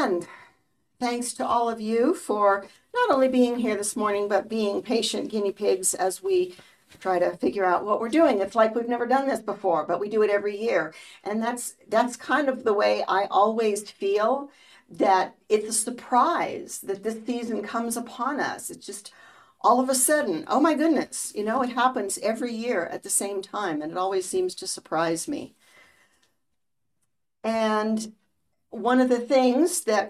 And thanks to all of you for not only being here this morning, but being patient guinea pigs as we try to figure out what we're doing. It's like we've never done this before, but we do it every year. And that's kind of the way I always feel, that it's a surprise that this season comes upon us. It's just all of a sudden, oh my goodness, it happens every year at the same time, and it always seems to surprise me. And one of the things that,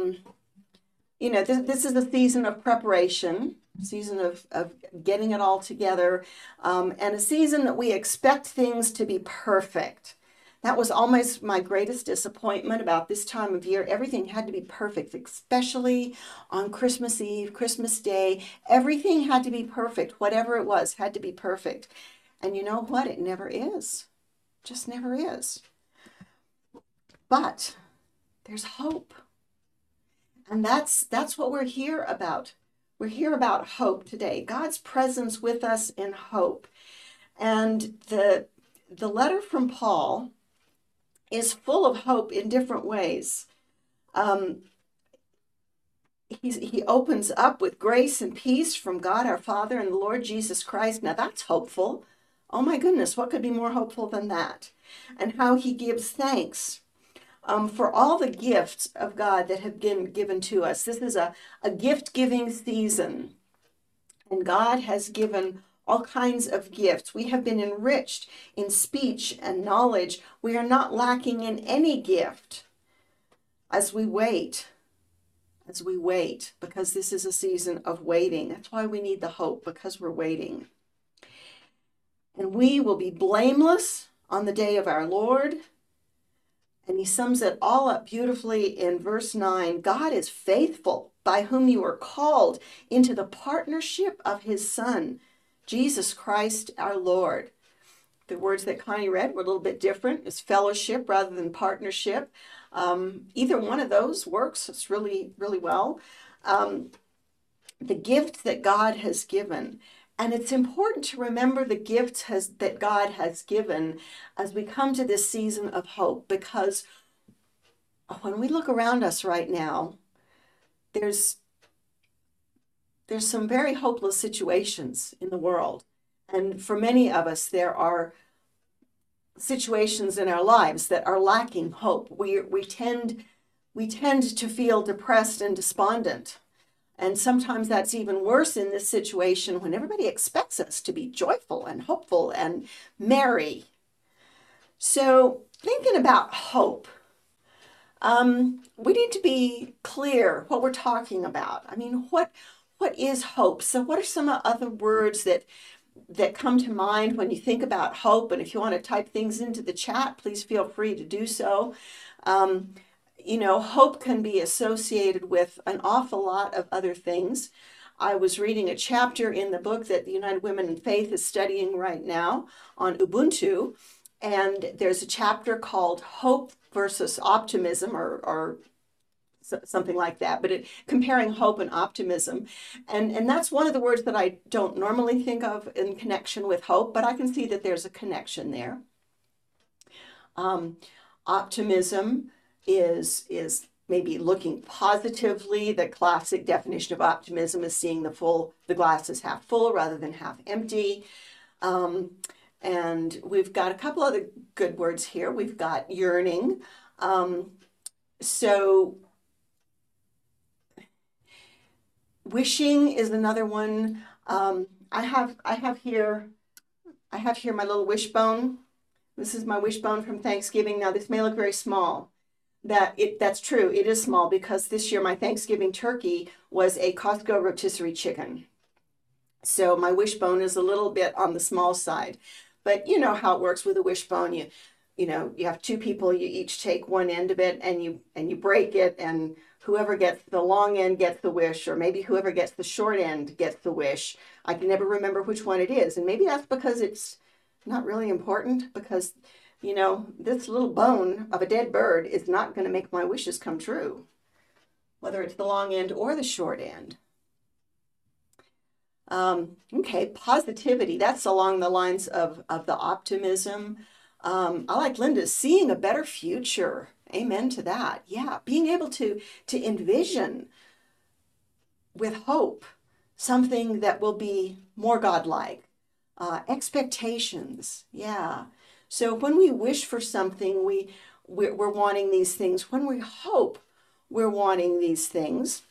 this is a season of preparation, season of getting it all together, and a season that we expect things to be perfect. That was almost my greatest disappointment about this time of year. Everything had to be perfect, especially on Christmas Eve, Christmas Day. Everything had to be perfect. Whatever it was had to be perfect. And you know what? It never is. Just never is. But there's hope. And that's what we're here about. We're here about hope today. God's presence with us in hope. And the letter from Paul is full of hope in different ways. He opens up with grace and peace from God our Father and the Lord Jesus Christ. Now that's hopeful. Oh my goodness, what could be more hopeful than that? And how he gives thanks for all the gifts of God that have been given to us. This is a gift-giving season. And God has given all kinds of gifts. We have been enriched in speech and knowledge. We are not lacking in any gift as we wait, because this is a season of waiting. That's why we need the hope, because we're waiting. And we will be blameless on the day of our Lord. And he sums it all up beautifully in verse 9. God is faithful, by whom you are called into the partnership of his Son, Jesus Christ our Lord. The words that Connie read were a little bit different. It's fellowship rather than partnership. Either one of those works. It's really, really well. The gift that God has given. And it's important to remember the gifts that God has given as we come to this season of hope, because when we look around us right now, there's some very hopeless situations in the world. And for many of us, there are situations in our lives that are lacking hope. We tend to feel depressed and despondent. And sometimes that's even worse in this situation when everybody expects us to be joyful and hopeful and merry. So thinking about hope, we need to be clear what we're talking about. I mean, what is hope? So what are some other words that come to mind when you think about hope? And if you want to type things into the chat, please feel free to do so. Hope can be associated with an awful lot of other things. I was reading a chapter in the book that the United Women in Faith is studying right now on Ubuntu. And there's a chapter called Hope versus Optimism, or something like that, but comparing hope and optimism. And that's one of the words that I don't normally think of in connection with hope, but I can see that there's a connection there. Optimism is maybe looking positively. The classic definition of optimism is seeing the glass is half full rather than half empty. And we've got a couple other good words here. We've got yearning. So wishing is another one. I have here my little wishbone. This is my wishbone from Thanksgiving. Now this may look very small. That's true. It is small because this year my Thanksgiving turkey was a Costco rotisserie chicken. So my wishbone is a little bit on the small side. But you know how it works with a wishbone. You have two people, you each take one end of it and you break it, and whoever gets the long end gets the wish, or maybe whoever gets the short end gets the wish. I can never remember which one it is. And maybe that's because it's not really important, because this little bone of a dead bird is not going to make my wishes come true, whether it's the long end or the short end. Okay, positivity. That's along the lines of the optimism. I like Linda's seeing a better future. Amen to that. Yeah, being able to envision with hope something that will be more godlike. Expectations. Yeah. So when we wish for something, we're wanting these things. When we hope, we're wanting these things.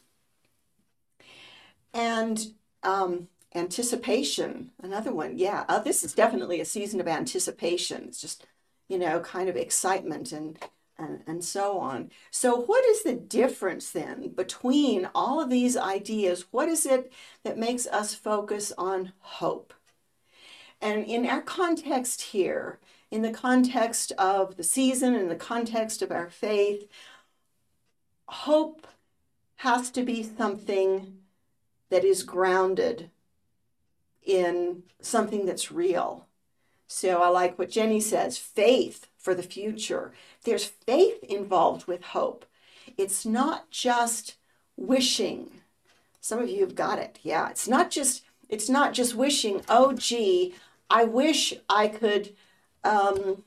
And anticipation, another one. Yeah, this is definitely a season of anticipation. It's just, kind of excitement and so on. So what is the difference then between all of these ideas? What is it that makes us focus on hope? And in our context here, in the context of the season, in the context of our faith, hope has to be something that is grounded in something that's real. So I like what Jenny says, faith for the future. There's faith involved with hope. It's not just wishing. Some of you have got it. Yeah, it's not just wishing, oh gee, I wish I could go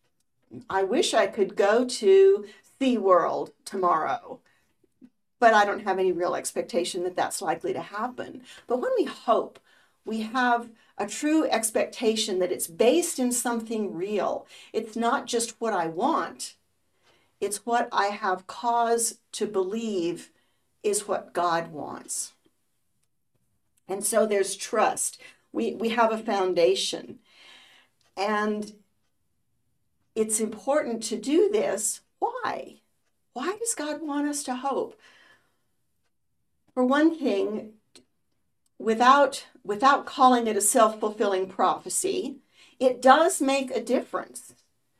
to SeaWorld tomorrow, but I don't have any real expectation that that's likely to happen. But when we hope, we have a true expectation that it's based in something real. It's not just what I want. It's what I have cause to believe is what God wants. And so there's trust. We have a foundation. And it's important to do this. Why? Why does God want us to hope? For one thing, without calling it a self-fulfilling prophecy, it does make a difference.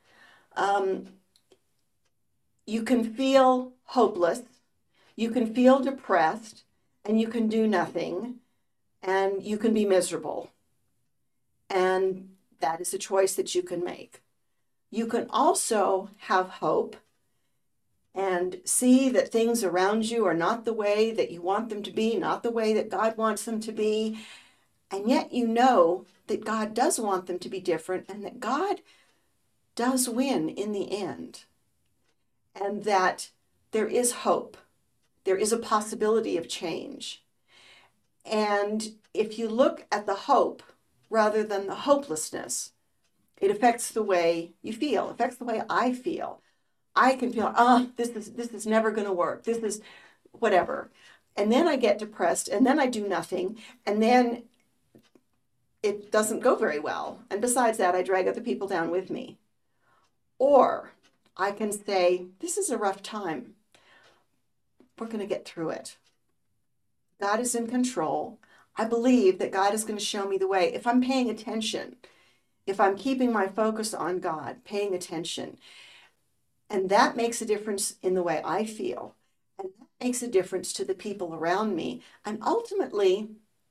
You can feel hopeless, you can feel depressed, and you can do nothing, and you can be miserable. And that is a choice that you can make. You can also have hope and see that things around you are not the way that you want them to be, not the way that God wants them to be. And yet you know that God does want them to be different and that God does win in the end. And that there is hope. There is a possibility of change. And if you look at the hope rather than the hopelessness, it affects the way you feel, affects the way I feel. I can feel, this is never going to work. This is whatever. And then I get depressed and then I do nothing. And then it doesn't go very well. And besides that, I drag other people down with me. Or I can say, this is a rough time. We're going to get through it. God is in control. I believe that God is going to show me the way. If I'm paying attention, if I'm keeping my focus on God, paying attention, and that makes a difference in the way I feel, and that makes a difference to the people around me, and ultimately,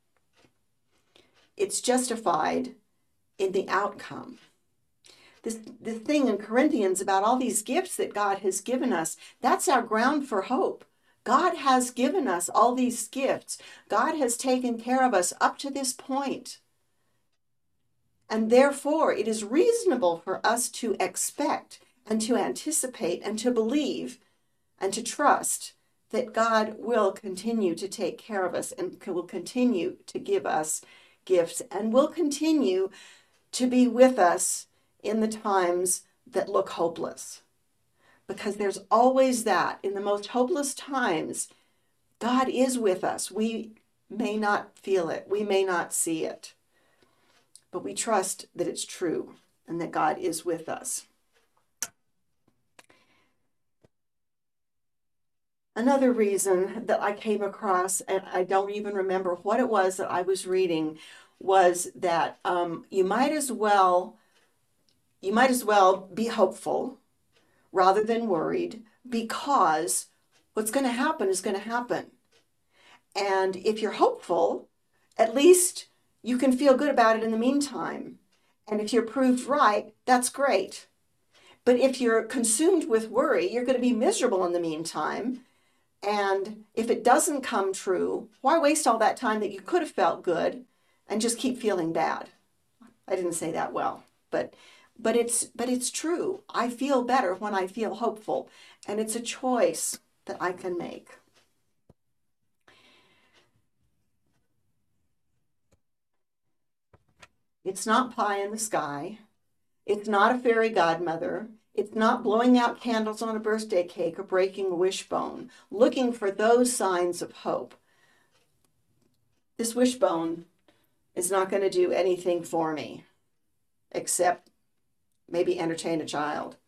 it's justified in the outcome. This thing in Corinthians about all these gifts that God has given us, that's our ground for hope. God has given us all these gifts. God has taken care of us up to this point. And therefore, it is reasonable for us to expect and to anticipate and to believe and to trust that God will continue to take care of us and will continue to give us gifts and will continue to be with us in the times that look hopeless. Because there's always that. In the most hopeless times, God is with us. We may not feel it. We may not see it. But we trust that it's true and that God is with us. Another reason that I came across, and I don't even remember what it was that I was reading, was that you might as well be hopeful rather than worried, because what's going to happen is going to happen. And if you're hopeful, at least you can feel good about it in the meantime. And if you're proved right, that's great. But if you're consumed with worry, you're going to be miserable in the meantime. And if it doesn't come true, why waste all that time that you could have felt good and just keep feeling bad? I didn't say that well, but it's true. I feel better when I feel hopeful. And it's a choice that I can make. It's not pie in the sky. It's not a fairy godmother. It's not blowing out candles on a birthday cake or breaking a wishbone, looking for those signs of hope. This wishbone is not going to do anything for me except maybe entertain a child.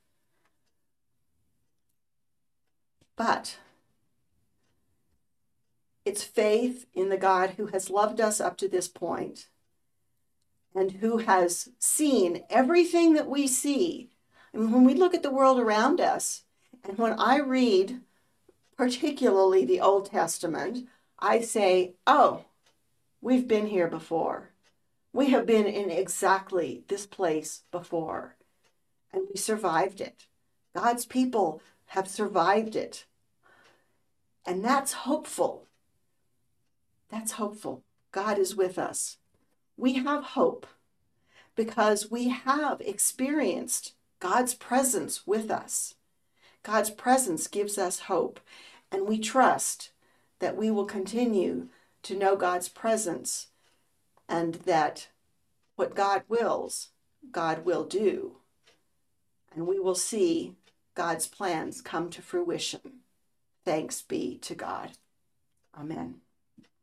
But it's faith in the God who has loved us up to this point and who has seen everything that we see. And when we look at the world around us, and when I read particularly the Old Testament, I say, oh, we've been here before. We have been in exactly this place before, and we survived it. God's people have survived it. And that's hopeful. That's hopeful. God is with us. We have hope because we have experienced God's presence with us. God's presence gives us hope, and we trust that we will continue to know God's presence and that what God wills, God will do. And we will see God's plans come to fruition. Thanks be to God. Amen.